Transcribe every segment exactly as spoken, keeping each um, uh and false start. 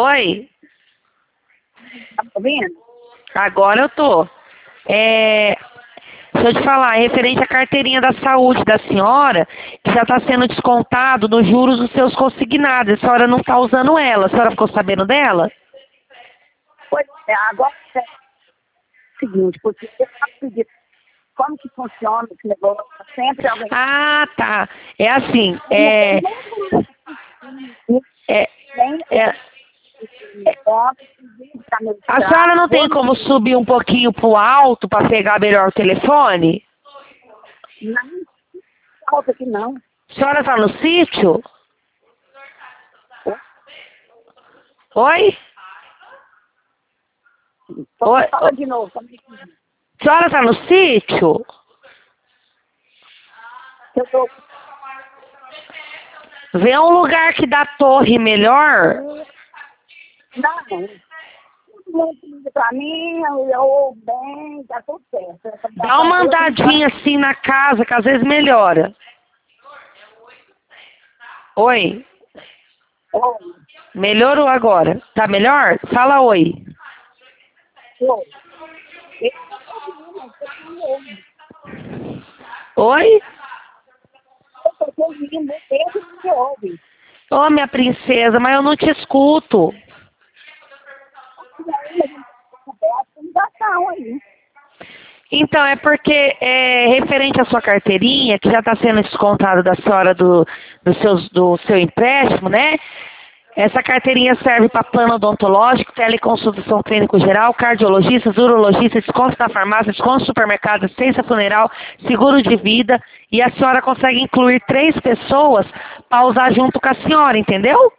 Oi? Tá me ouvindo? Agora eu tô. É, deixa eu te falar, é referente à carteirinha da saúde da senhora, que já está sendo descontado nos juros dos seus consignados. A senhora não está usando ela. A senhora ficou sabendo dela? Pois é, agora é o seguinte, porque eu acredito como que funciona esse negócio, sempre alguém... Ah, tá. É assim, é... é, Tem é ponto para a senhora mestrado, não tem como subir um pouquinho pro alto para pegar melhor o telefone? não falta que não. A senhora está no sítio? Oi? Oi? Fala de novo. Como é que A senhora está no sítio? eu tô... Vê um lugar que dá torre melhor. Não, todo mundo liga pra mim, eu, eu bem, tá tudo certo. Dá uma andadinha assim na casa, que às vezes melhora. Oi? Oi, Melhorou agora. Tá melhor? Fala oi. oi. Eu não tô ouvindo, eu tô ouvindo. Oi? Eu tô te ouvindo, desde que você ouve. Ô, minha princesa, mas eu não te escuto. E aí, a gente conversa, ligação aí. Então, é porque é referente à sua carteirinha, que já está sendo descontado da senhora do, do, seus, do seu empréstimo, né? Essa carteirinha serve para plano odontológico, teleconsultação clínico geral, cardiologista, urologista, desconto na farmácia, desconto no supermercado, assistência funeral, seguro de vida. E a senhora consegue incluir três pessoas para usar junto com a senhora, entendeu?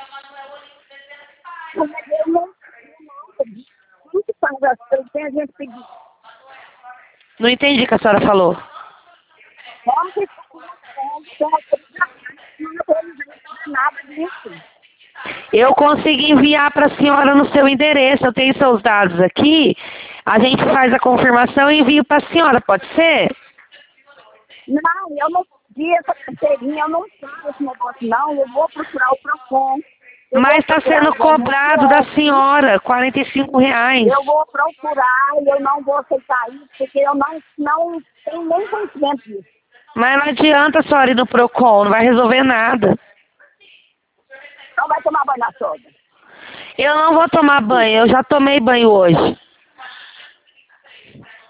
Mas eu não sei. Muito faz as coisas, tem a gente pedir. Não entendi o que a senhora falou. Vamos que não não nada disso. Eu consegui enviar para a senhora no seu endereço. Eu tenho seus dados aqui. A gente faz a confirmação e envio para a senhora, pode ser? Não, eu não pedi essa carteirinha, eu não quero esse negócio, não. Eu vou procurar o Procon. Eu Mas vou está procurar sendo o cobrado da I N S S. senhora, quarenta e cinco reais. Eu vou procurar e eu não vou aceitar isso, porque eu não, não tenho nem conhecimento disso. Mas não adianta a senhora ir no Procon, não vai resolver nada. Então vai tomar banho na soda. Eu não vou tomar banho, eu já tomei banho hoje.